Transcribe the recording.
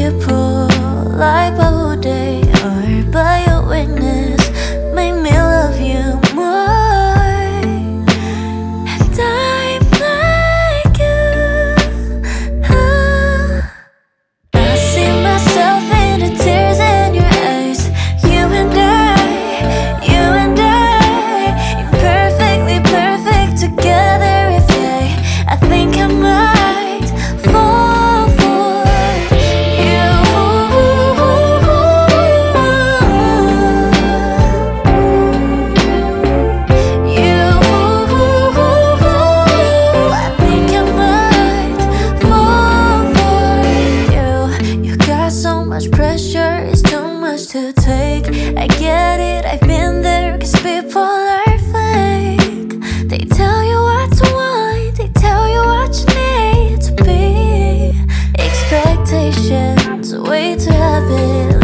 people like Bubble Day or by your witness make me love you more. And I'm like you. I see myself in the tears in your eyes. You and I, imperfectly perfect together. If I think I might fall for you. I think I might fall for you. You got so much pressure, it's too much to take. I get it, I've been there, 'cause people are fake. They tell you what to want, they tell you what you need to be. Expectations, way to have it